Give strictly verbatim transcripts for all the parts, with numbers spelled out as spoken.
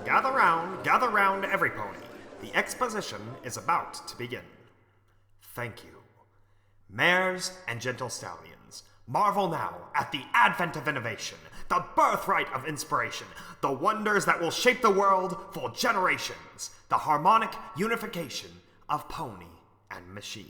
Gather round, gather round, every pony. The exposition is about to begin. Thank you. Mares and gentle stallions, marvel now at the advent of innovation, the birthright of inspiration, the wonders that will shape the world for generations, the harmonic unification of pony and machine.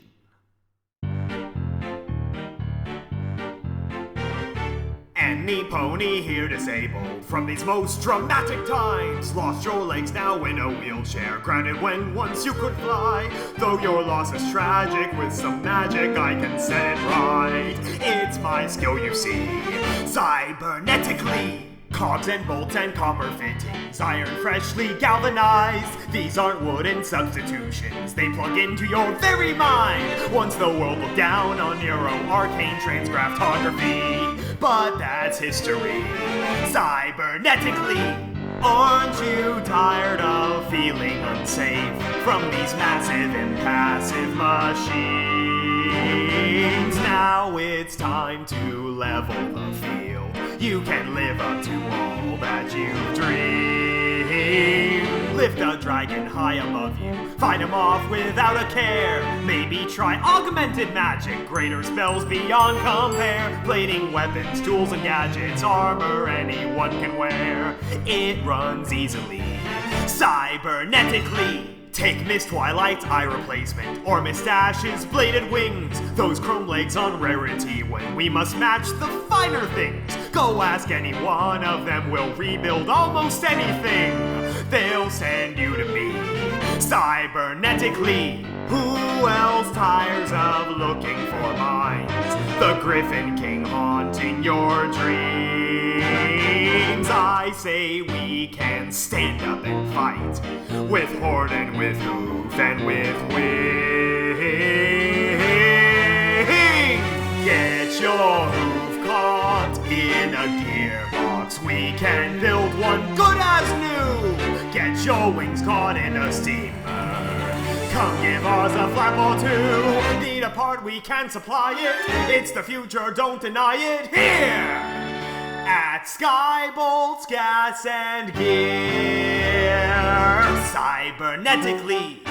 Any pony here disabled from these most dramatic times. Lost your legs, now in a wheelchair, grounded when once you could fly. Though your loss is tragic, with some magic I can set it right. It's my skill, you see, cybernetically. Cogs and bolts and copper fittings, iron freshly galvanized. These aren't wooden substitutions, they plug into your very mind. Once the world looked down on neuro-arcane transgraftography, but that's history, cybernetically. Aren't you tired of feeling unsafe from these massive, impassive machines? Now it's time to level the field. You can live up to all that you've dreamed. Lift a dragon high above you, fight him off without a care. Maybe try augmented magic, greater spells beyond compare. Blading weapons, tools and gadgets, armor anyone can wear. It runs easily, cybernetically. Take Miss Twilight's eye replacement, or Miss Dash's bladed wings. Those chrome legs on rarity when we must match the finer things. Go ask any one of them, we'll rebuild almost anything. They'll send you to me, cybernetically. Who else tires of looking for mines? The Griffin King haunting your dreams. I say we can stand up and fight, with horn and with hoof and with wing. Get your hoof caught in a gearbox, we can build one good as new. Get your wings caught in a steamer, come give us a flap or two. Need a part, we can supply it. It's the future, don't deny it. Here at Skybolt's Gas and Gear, cybernetically.